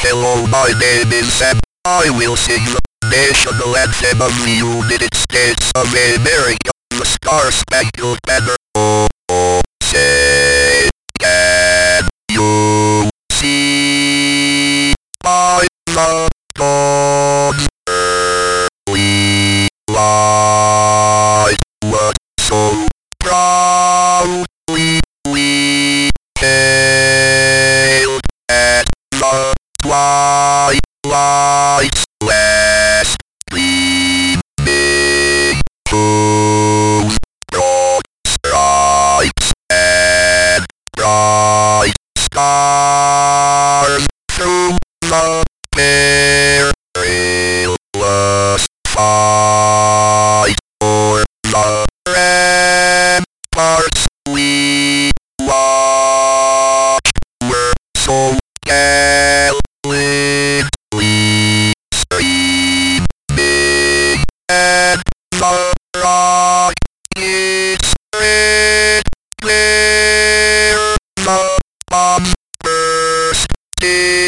Hello, my name is Sam. I will sing the national anthem of the United States of America, the Star-Spangled Banner. Oh, oh, say, can you see my love gone early light? What so proudly we hailed at the twilight's last gleaming, whose broad stripes and bright stars through the perilous fight o'er the ramparts we watched were so gallantly streaming, and the rocket's red glare, the bombs bursting